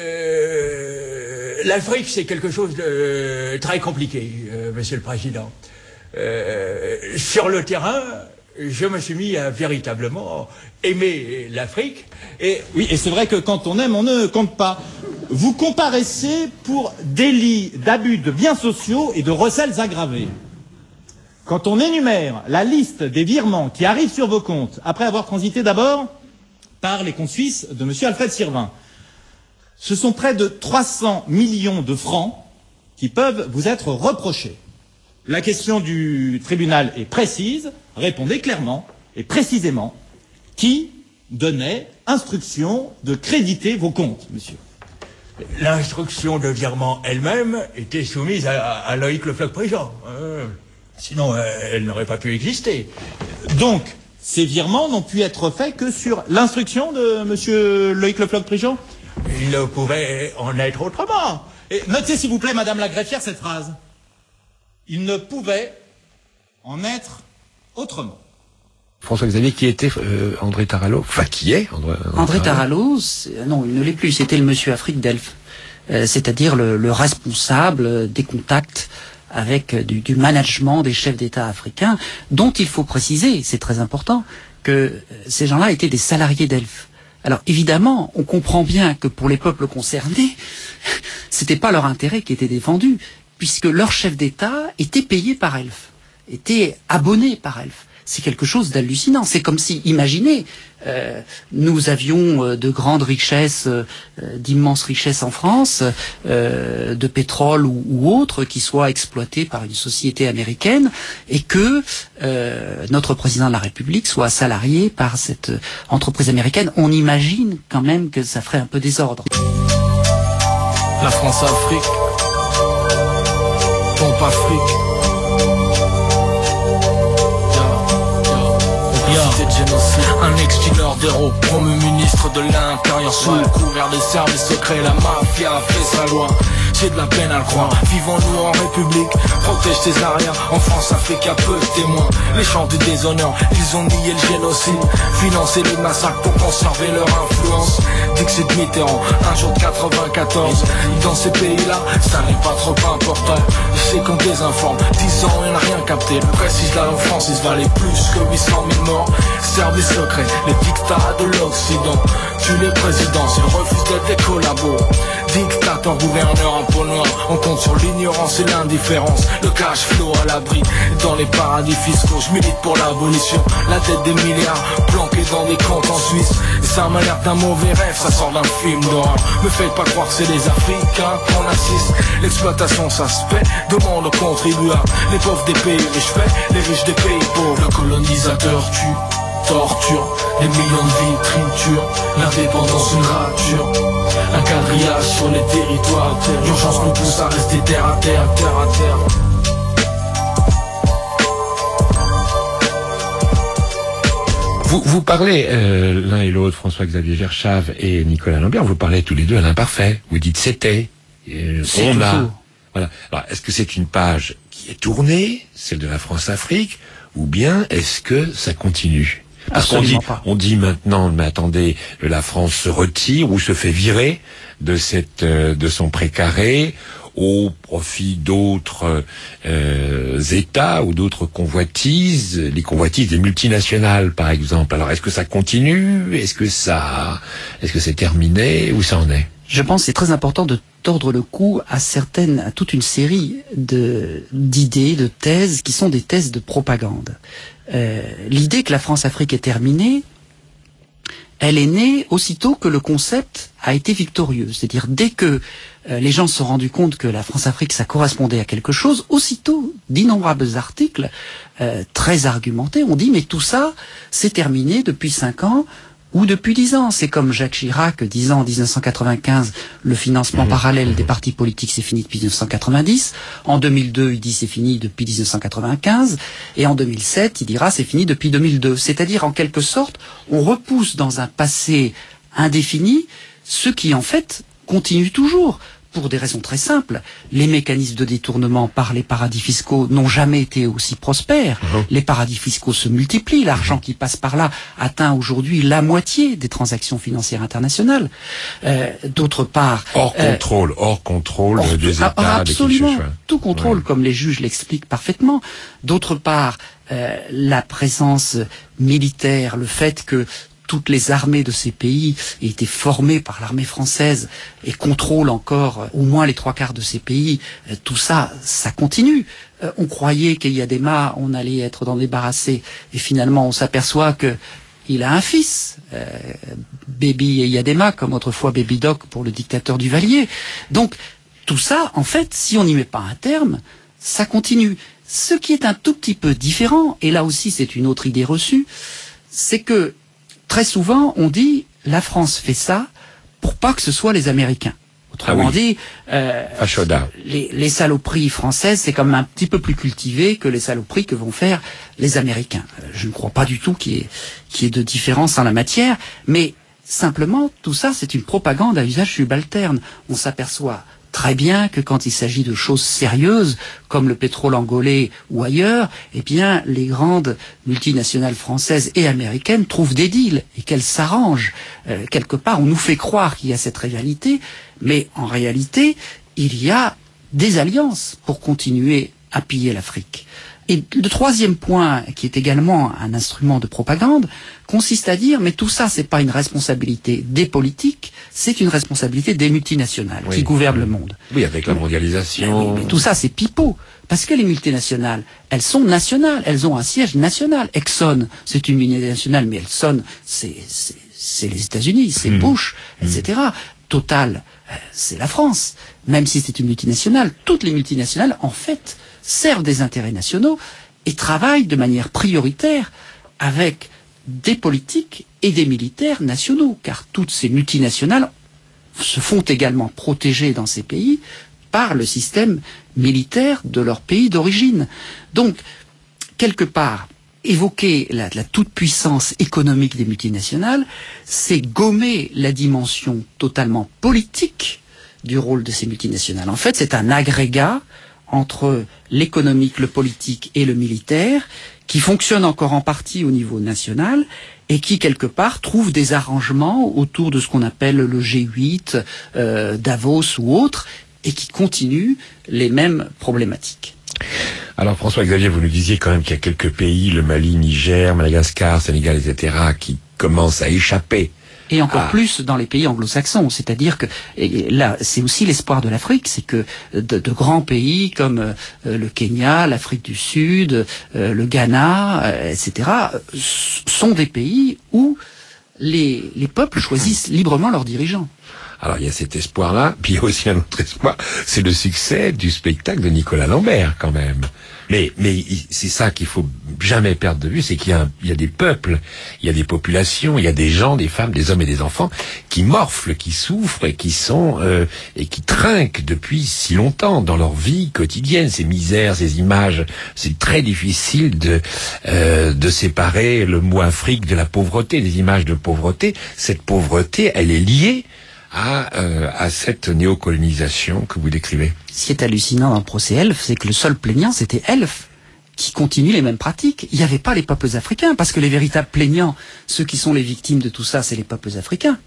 euh, l'Afrique, c'est quelque chose de très compliqué, euh, monsieur le président. Euh, sur le terrain, je me suis mis à véritablement aimer l'Afrique. Et oui, et c'est vrai que quand on aime, on ne compte pas. Vous comparaissez pour délits d'abus de biens sociaux et de recels aggravés. Quand on énumère la liste des virements qui arrivent sur vos comptes, après avoir transité d'abord par les comptes suisses de monsieur Alfred Sirvin, ce sont près de trois cents millions de francs qui peuvent vous être reprochés. La question du tribunal est précise. Répondez clairement et précisément qui donnait instruction de créditer vos comptes, monsieur. L'instruction de virement elle-même était soumise à, à Loïc Le Floch-Prigent. Euh, sinon, euh, elle n'aurait pas pu exister. Donc, ces virements n'ont pu être faits que sur l'instruction de monsieur Loïc Le Floch-Prigent? Il ne pouvait en être autrement. Et notez, s'il vous plaît, madame la greffière, cette phrase. Il ne pouvait en être autrement. François-Xavier, qui était euh, André Tarallo, enfin qui est André, André, André Tarallo, non, il ne l'est plus, c'était le monsieur Afrique d'Elf, euh, c'est-à-dire le, le responsable des contacts avec euh, du, du management des chefs d'État africains, dont il faut préciser, c'est très important, que euh, ces gens-là étaient des salariés d'Elf. Alors évidemment, on comprend bien que pour les peuples concernés, c'était pas leur intérêt qui était défendu, puisque leur chef d'État était payé par Elf, était abonné par Elf. C'est quelque chose d'hallucinant. C'est comme si, imaginez, euh, nous avions euh, de grandes richesses, euh, d'immenses richesses en France, euh, de pétrole ou, ou autres, qui soient exploitées par une société américaine, et que euh, notre président de la République soit salarié par cette entreprise américaine. On imagine quand même que ça ferait un peu désordre. La France-Afrique, pompe Afrique. Un ex-dealer promu ministre de l'Intérieur sous le couvert des services secrets, la mafia a fait sa loi. J'ai de la peine à le croire. Vivons-nous en République, protège tes arrières. En France, Afrique a peu de témoins. Les chants du déshonneur, ils ont nié le génocide, financé les massacres pour conserver leur influence. Dixit Mitterrand, un jour de quatre-vingt-quatorze. Dans ces pays-là, ça n'est pas trop important. Je sais qu'on désinforme, dix ans et n'a rien capté. Le précise là en France, il valait plus que huit cent mille morts. Service secret, les dictats de l'Occident. Tu les présidents, ils refusent d'être des collabos. Dictateur, gouverneur, un peau noir. On compte sur l'ignorance et l'indifférence. Le cash flow à l'abri dans les paradis fiscaux. Je milite pour l'abolition, la dette des milliards planqués dans des comptes en Suisse. Et ça m'a l'air d'un mauvais rêve, ça sort d'un film d'horreur. Me faites pas croire que c'est les Africains qu'on assiste. L'exploitation ça se fait, demande aux contribuables. Les pauvres des pays riches fait, les riches des pays pauvres. Le colonisateur tue, torture, des millions de vies triturent, l'indépendance une rature, un quadrillage sur les territoires, l'urgence nous pousse à rester terre à terre, terre à terre. Vous, vous parlez, euh, l'un et l'autre, François-Xavier Verschave et Nicolas Lambert, vous parlez tous les deux à l'imparfait. Vous dites c'était, euh, on a. Voilà. Alors, est-ce que c'est une page qui est tournée, celle de la France-Afrique, ou bien est-ce que ça continue? Parce qu'on dit, on dit maintenant, mais attendez, la France se retire ou se fait virer de cette, euh, de son précaré au profit d'autres euh, États ou d'autres convoitises, les convoitises des multinationales, par exemple. Alors, est-ce que ça continue? Est-ce que ça, est-ce que c'est terminé? Où ça en est? Je pense que c'est très important de tordre le cou à certaines, à toute une série de d'idées, de thèses qui sont des thèses de propagande. Euh, l'idée que la France-Afrique est terminée, elle est née aussitôt que le concept a été victorieux. C'est-à-dire dès que euh, les gens se sont rendus compte que la France-Afrique, ça correspondait à quelque chose, aussitôt d'innombrables articles euh, très argumentés ont dit mais tout ça, c'est terminé depuis cinq ans ou depuis dix ans. C'est comme Jacques Chirac disant en mille neuf cent quatre-vingt-quinze le financement mmh. parallèle des partis politiques c'est fini depuis mille neuf cent quatre-vingt-dix. En deux mille deux, il dit c'est fini depuis mille neuf cent quatre-vingt-quinze. Et en deux mille sept, il dira c'est fini depuis deux mille deux. C'est-à-dire en quelque sorte, on repousse dans un passé indéfini ce qui en fait continue toujours. Pour des raisons très simples. Les mécanismes de détournement par les paradis fiscaux n'ont jamais été aussi prospères. Mmh. Les paradis fiscaux se multiplient. L'argent mmh. qui passe par là atteint aujourd'hui la moitié des transactions financières internationales. Euh, D'autre part... Hors euh, contrôle, hors contrôle hors, des États. Ah, absolument. Tout contrôle, ouais. comme les juges l'expliquent parfaitement. D'autre part, euh, la présence militaire, le fait que toutes les armées de ces pays aient été formées par l'armée française et contrôlent encore euh, au moins les trois quarts de ces pays, euh, tout ça, ça continue. Euh, on croyait qu'Eyadema, on allait être dans débarrassé, et finalement on s'aperçoit que il a un fils, euh, Baby Eyadema, comme autrefois Baby Doc pour le dictateur Duvalier. Donc tout ça, en fait, si on n'y met pas un terme, ça continue. Ce qui est un tout petit peu différent, et là aussi c'est une autre idée reçue, c'est que très souvent, on dit la France fait ça pour pas que ce soit les Américains. Autrement ah oui. dit, euh, les, les saloperies françaises, c'est comme un petit peu plus cultivé que les saloperies que vont faire les Américains. Je ne crois pas du tout qu'il y ait, qu'il y ait de différence en la matière, mais simplement, tout ça, c'est une propagande à usage subalterne. On s'aperçoit très bien que quand il s'agit de choses sérieuses, comme le pétrole angolais ou ailleurs, eh bien, les grandes multinationales françaises et américaines trouvent des deals et qu'elles s'arrangent. Euh, quelque part, on nous fait croire qu'il y a cette rivalité, mais en réalité, il y a des alliances pour continuer à piller l'Afrique. Et le troisième point, qui est également un instrument de propagande, consiste à dire, mais tout ça, c'est pas une responsabilité des politiques, c'est une responsabilité des multinationales oui. qui gouvernent oui. le monde. Oui, avec la mondialisation. Mais, mais tout ça, c'est pipeau. Parce que les multinationales, elles sont nationales, elles ont un siège national. Exxon, c'est une multinationale, mais Exxon, c'est, c'est, c'est les États-Unis, c'est mmh. Bush, mmh. et cetera. Total, c'est la France. Même si c'est une multinationale, toutes les multinationales, en fait, servent des intérêts nationaux et travaillent de manière prioritaire avec des politiques et des militaires nationaux, car toutes ces multinationales se font également protéger dans ces pays par le système militaire de leur pays d'origine. Donc, quelque part, évoquer la, la toute-puissance économique des multinationales, c'est gommer la dimension totalement politique du rôle de ces multinationales. En fait, c'est un agrégat entre l'économique, le politique et le militaire, qui fonctionne encore en partie au niveau national et qui, quelque part, trouve des arrangements autour de ce qu'on appelle le G huit, euh, Davos ou autres, et qui continue les mêmes problématiques. Alors François-Xavier, vous nous disiez quand même qu'il y a quelques pays, le Mali, Niger, Madagascar, Sénégal, et cetera, qui commencent à échapper. Et encore ah. plus dans les pays anglo-saxons, c'est-à-dire que et là, c'est aussi l'espoir de l'Afrique, c'est que de, de grands pays comme euh, le Kenya, l'Afrique du Sud, euh, le Ghana, euh, et cetera, sont des pays où les, les peuples choisissent librement leurs dirigeants. Alors il y a cet espoir-là, puis il y a aussi un autre espoir, c'est le succès du spectacle de Nicolas Lambert quand même. Mais mais c'est ça qu'il faut jamais perdre de vue, c'est qu'il y a, un, il y a des peuples, il y a des populations, il y a des gens, des femmes, des hommes et des enfants qui morflent, qui souffrent et qui sont euh, et qui trinquent depuis si longtemps dans leur vie quotidienne, ces misères, ces images. C'est très difficile de euh, de séparer le mot Afrique de la pauvreté, des images de pauvreté. Cette pauvreté, elle est liée à, euh, à cette néocolonisation que vous décrivez. Ce qui est hallucinant dans le procès Elf, c'est que le seul plaignant, c'était Elf, qui continue les mêmes pratiques. Il n'y avait pas les peuples africains, parce que les véritables plaignants, ceux qui sont les victimes de tout ça, c'est les peuples africains.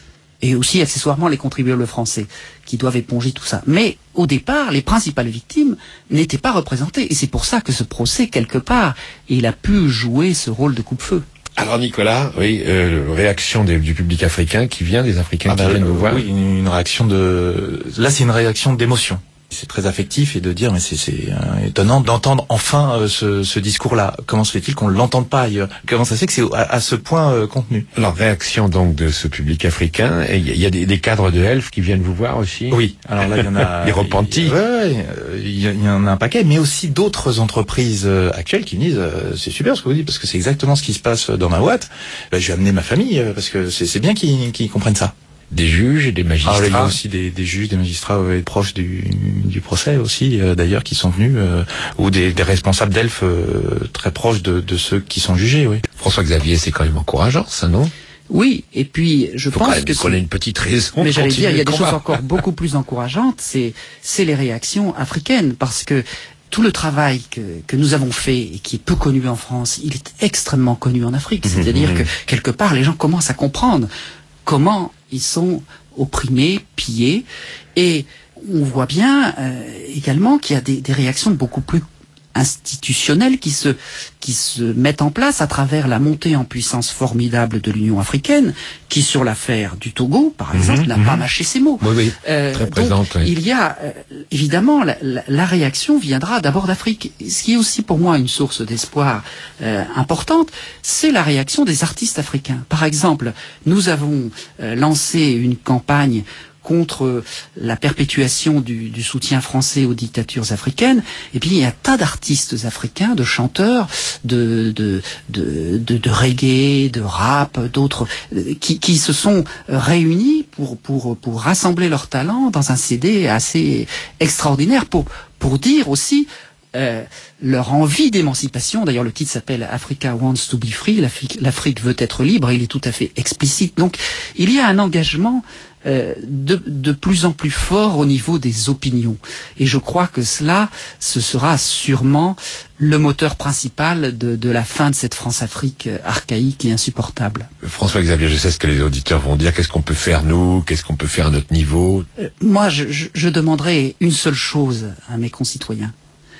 Et aussi, accessoirement, les contribuables français, qui doivent éponger tout ça. Mais, au départ, les principales victimes n'étaient pas représentées. Et c'est pour ça que ce procès, quelque part, il a pu jouer ce rôle de coupe-feu. Alors Nicolas, oui, euh, réaction des, du public africain qui vient, des Africains ah qui bah, viennent nous voir. Oui, une, une réaction de. Là, c'est une réaction d'émotion. C'est très affectif et de dire mais c'est c'est euh, étonnant d'entendre enfin euh, ce, ce discours-là. Comment se fait-il qu'on ne l'entende pas ailleurs? Comment ça se fait que c'est à, à ce point euh, contenu? Alors réaction donc de ce public africain. Il y, y a des, des cadres de Elf qui viennent vous voir aussi. Oui. Alors là il y en a les repentis. Il, ouais, il y, y en a un paquet, mais aussi d'autres entreprises euh, actuelles qui me disent euh, c'est super ce que vous dites parce que c'est exactement ce qui se passe dans ma boîte. Ben, je vais amener ma famille euh, parce que c'est c'est bien qu'ils qu'ils comprennent ça. Des juges et des magistrats. Ah, il y a aussi des, des juges, des magistrats ouais, proches du, du procès aussi, euh, d'ailleurs, qui sont venus, euh, ou des, des responsables d'Elf euh, très proches de, de ceux qui sont jugés. Oui. François-Xavier, c'est quand même encourageant, ça, non? Oui, et puis je Faut pense quand même que qu'on ait une petite raison. Mais j'allais dire, il y a des choses encore beaucoup plus encourageantes. C'est c'est les réactions africaines, parce que tout le travail que, que nous avons fait et qui est peu connu en France, il est extrêmement connu en Afrique. C'est-à-dire que quelque part, les gens commencent à comprendre comment ils sont opprimés, pillés, et on voit bien euh, également qu'il y a des, des réactions beaucoup plus institutionnelles qui se qui se mettent en place à travers la montée en puissance formidable de l'Union africaine, qui sur l'affaire du Togo, par exemple, mmh, n'a mmh. pas mâché ses mots. Oui, oui, euh, très présente. Donc, oui. Il y a euh, évidemment la, la, la réaction viendra d'abord d'Afrique. Ce qui est aussi pour moi une source d'espoir euh, importante, c'est la réaction des artistes africains. Par exemple, nous avons euh, lancé une campagne contre la perpétuation du, du soutien français aux dictatures africaines, et puis il y a un tas d'artistes africains, de chanteurs, de, de, de, de, de reggae, de rap, d'autres, qui, qui se sont réunis pour, pour, pour rassembler leurs talents dans un C D assez extraordinaire, pour, pour dire aussi Euh, leur envie d'émancipation. D'ailleurs, le titre s'appelle Africa Wants to Be Free. L'Afrique veut être libre. Il est tout à fait explicite. Donc, il y a un engagement euh, de, de plus en plus fort au niveau des opinions. Et je crois que cela, ce sera sûrement le moteur principal de, de la fin de cette France-Afrique archaïque et insupportable. François-Xavier, je sais ce que les auditeurs vont dire. Qu'est-ce qu'on peut faire, nous? Qu'est-ce qu'on peut faire à notre niveau? euh, Moi, je, je, je demanderai une seule chose à mes concitoyens.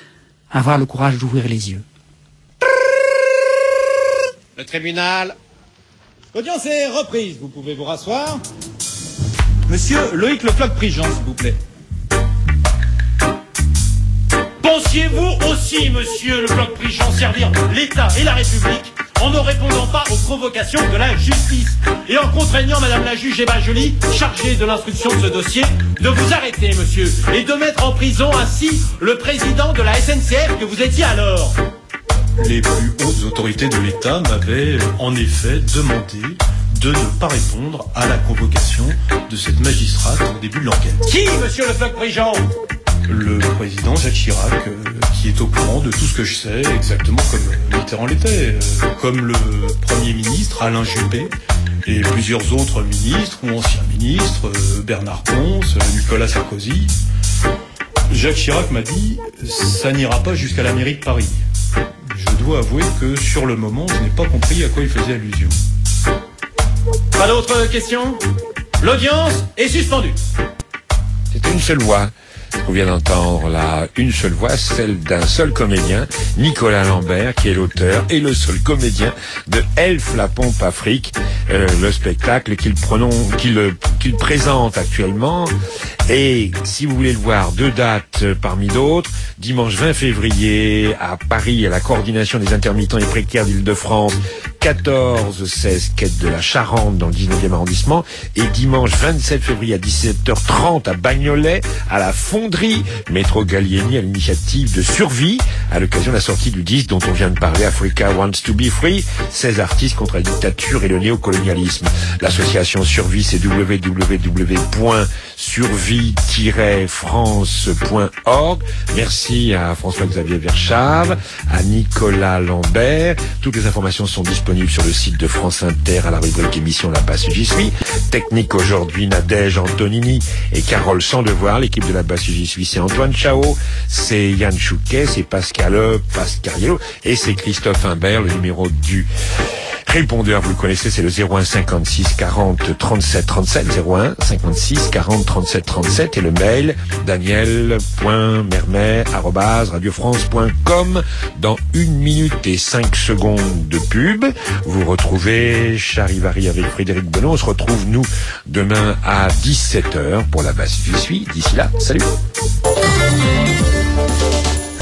Avoir le courage d'ouvrir les yeux. Le tribunal. L'audience est reprise. Vous pouvez vous rasseoir. Monsieur Loïc Le Floch-Prigent, s'il vous plaît. Pensiez-vous aussi, monsieur Le Floch-Prigent, servir l'État et la République en ne répondant pas aux provocations de la justice et en contraignant madame la juge Eva Joly, chargée de l'instruction de ce dossier, de vous arrêter, monsieur, et de mettre en prison ainsi le président de la S N C F que vous étiez alors? Les plus hautes autorités de l'État m'avaient en effet demandé de ne pas répondre à la convocation de cette magistrate au début de l'enquête. Qui, monsieur Le Floch-Prigent? Le président Jacques Chirac, euh, qui est au courant de tout ce que je sais, exactement comme Mitterrand l'était, euh, comme le Premier ministre Alain Juppé, et plusieurs autres ministres ou anciens ministres, euh, Bernard Pons, euh, Nicolas Sarkozy. Jacques Chirac m'a dit « ça n'ira pas jusqu'à la mairie de Paris ». Je dois avouer que sur le moment, je n'ai pas compris à quoi il faisait allusion. Pas d'autres questions? L'audience est suspendue. C'est une seule voix qu'on vient d'entendre là, une seule voix, celle d'un seul comédien, Nicolas Lambert, qui est l'auteur et le seul comédien de Elf la Pompe Afrique, euh, le spectacle qu'il prononce, qu'il qu'il présente actuellement Et si vous voulez le voir, deux dates parmi d'autres. Dimanche vingt février à Paris, à la coordination des intermittents et précaires d'Île-de-France, quatorze seize quai de la Charente dans le dix-neuvième arrondissement. Et dimanche vingt-sept février à dix-sept heures trente à Bagnolet, à la Fonderie, métro Gallieni, à l'initiative de Survie, à l'occasion de la sortie du disque dont on vient de parler, Africa Wants to be Free, seize artistes contre la dictature et le néocolonialisme. L'association Survie, c'est w w w point survie tiret france point org. Merci à François-Xavier Verschave, à Nicolas Lambert. Toutes les informations sont disponibles sur le site de France Inter à la rubrique émission La Basse J'y suis. Technique aujourd'hui, Nadège Antonini et Carole Sandevoir. L'équipe de La Basse J'y suis, c'est Antoine Chao, c'est Yann Chouquet, c'est Pascal Pascariello et c'est Christophe Imbert. Le numéro du répondeur, vous le connaissez, c'est le zéro un cinquante-six quarante trente-sept trente-sept, zéro un cinquante-six quarante trente-sept trente-sept, et le mail daniel point mermet arobase radio france point com. Dans une minute et cinq secondes de pub, vous retrouvez Charivari avec Frédéric Benoît. On se retrouve, nous, demain à dix-sept heures pour La Basse J'y suis. D'ici là, salut.